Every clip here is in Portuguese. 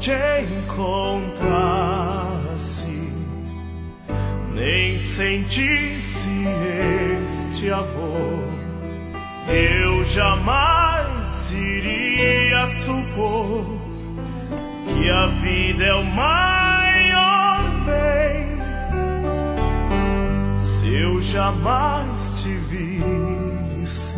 te encontrasse, nem sentisse este amor, eu jamais iria supor que a vida é o maior bem. Se eu jamais te visse,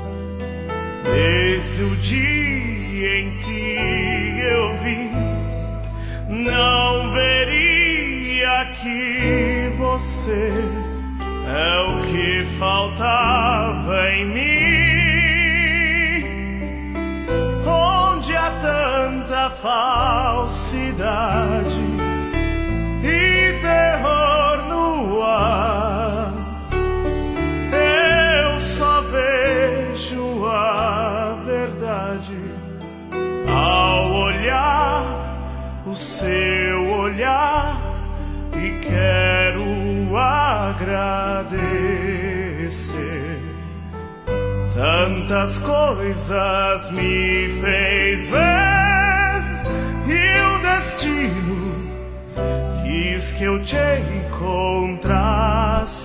desde o dia em que eu vi, não veria que você é o que faltava em mim. Onde há tanta falsidade e terror no ar, eu só vejo a verdade ao olhar o seu olhar, e quero agradecer. Tantas coisas me fez ver, e o destino quis que eu te encontrasse.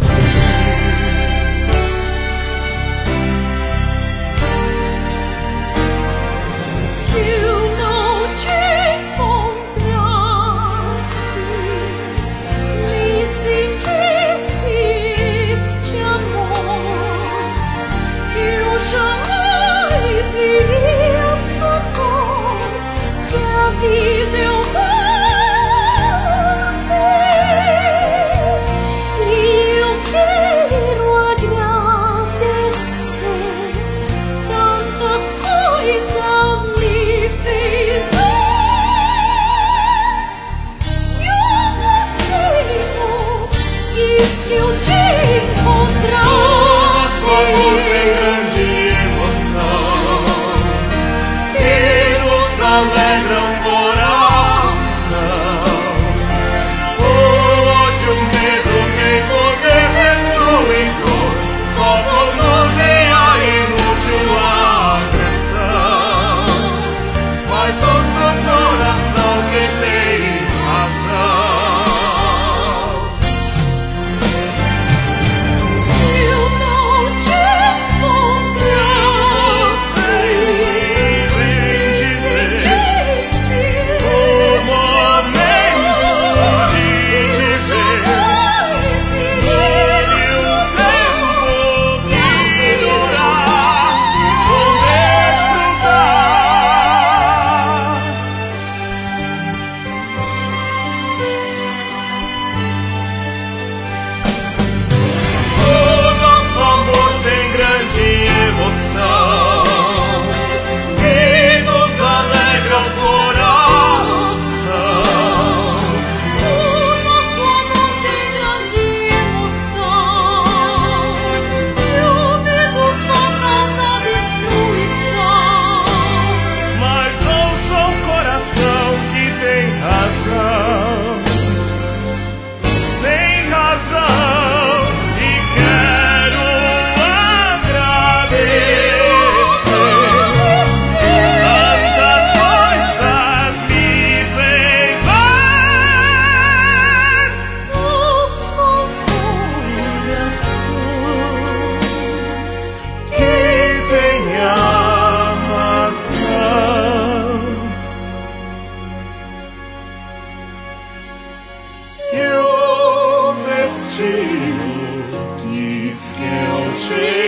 Quis que eu te